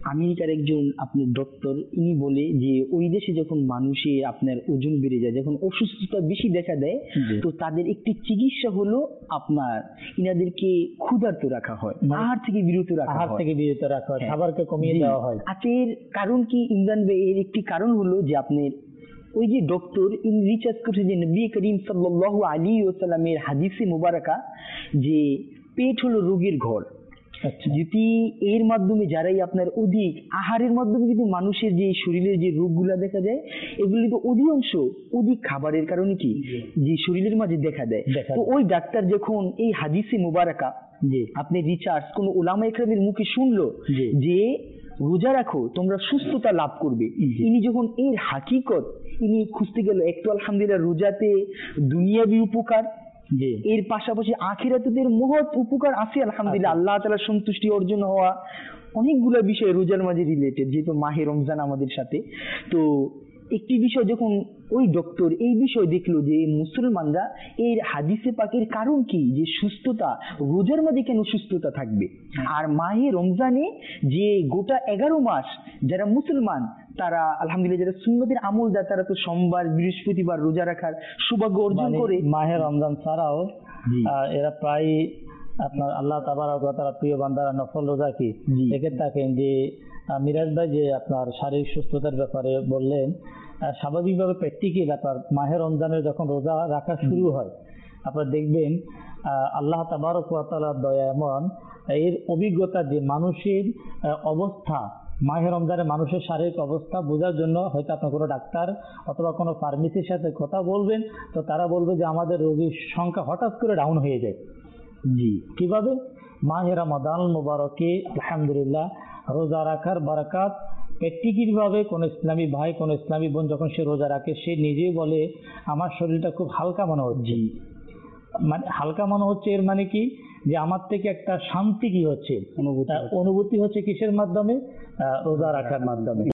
আমেরিকার একজন আপনার ডক্টর, ইনি বলে যে ওই দেশে যখন মানুষের আপনার ওজন বেড়ে যায়, যখন অসুস্থতা বেশি দেখা দেয়, তো তাদের একটি চিকিৎসা হলো আপনার ইনাদেরকে ক্ষুধার্ত রাখা হয়, আহার থেকে বিরত রাখা হয়, খাবারকে কমিয়ে দেওয়া হয়। এর কারণ কি ইমরান ভাই? এর একটি কারণ হলো যে আপনার ওই যে ডক্টর ইনি রিসার্চ করছে যে নবী করিম সাল্লাল্লাহু আলাইহি ওয়াসাল্লামের হাদিসে মুবারাকা যে পেট হলো রোগের ঘর। যদি এর মাধ্যমে যারাই আপনার অধিক আহারের মাধ্যমে যদি মানুষের যে শরীরের যে রোগগুলা দেখা যায়, এগুলি তো অধিকাংশ অধিক খাবারের কারণে কি যে শরীরের মাঝে দেখা দেয়। তো ওই ডাক্তার যখন এই হাদিসে মুবারাকা যে আপনি রিসার্চ কোন উলামা ইকরামের মুখে শুনলো যে রোজা রাখো তোমরা সুস্থতা লাভ করবে, ইনি যখন এর হাকিকত ইনি খুঁজতে গেল, একটু আলহামদুলিল্লাহ রোজাতে দুনিয়াবি উপকার, এর পাশাপাশি আখিরাতের মহৎ উপকার আছে আলহামদুলিল্লাহ, আল্লাহ তাআলার সন্তুষ্টি অর্জন হওয়া অনেকগুলো বিষয় রোজার মাঝে রিলেটেড, যেহেতু মাহে রমজান আমাদের সাথে। তো একটি বিষয় যখন ওই ডক্টর এই বিষয় দেখলো যে মুসলমানরা এর হাদিসে পাকের কারণ কি যে সুস্থতা, রোজার মাঝে কেন সুস্থতা থাকবে, আর মাহে রমজানে যে গোটা 11 মাস যারা মুসলমান তারা আলহামদুলিল্লাহ যারা সুন্নতের আমল দেয় তারা তো সোমবার বৃহস্পতিবার রোজা রাখার সৌভাগ্য অর্জন করে। মাহে রমজান ছাড়াও এরা প্রায় আপনার আল্লাহ তাবারক ওয়া তাআলা প্রিয় বান্দারা নফল রোজা কি দেখে থাকেন। যে মিরাজ ভাই যে আপনার শারীরিক সুস্থতার ব্যাপারে বললেন, স্বাভাবিকভাবে প্র্যাকটিক্যাল আপনার মাহে রমজানের যখন রোজা রাখা শুরু হয় আপনারা দেখবেন আল্লাহ তাবারক ওয়া তাআলার দয়া এমন, এর অভিজ্ঞতা যে মানুষের অবস্থা মাহে রমজানে মানুষের শারীরিক অবস্থা বোঝার জন্য হয়তো আপনার কোনো ডাক্তার অথবা কোনো ফার্মেসির সাথে কথা বলবেন, তো তারা বলবে যে আমাদের রোগীর সংখ্যা হঠাৎ করে ডাউন হয়ে যায়। কিভাবে? মাহে রমাদান মুবারকে আলহামদুলিল্লাহ রোজা রাখার বারাকাত প্র্যাকটিক্যাল ভাবে কোন ইসলামী ভাই কোন ইসলামী বোন যখন সে রোজা রাখে সে নিজেই বলে আমার শরীরটা খুব হালকা মনে হচ্ছে। মানে হালকা মনে হচ্ছে এর মানে কি যে আমার থেকে একটা শান্তি কি হচ্ছে, অনুভূতি হচ্ছে কিসের মাধ্যমে? রোজা রাখার মাধ্যমে।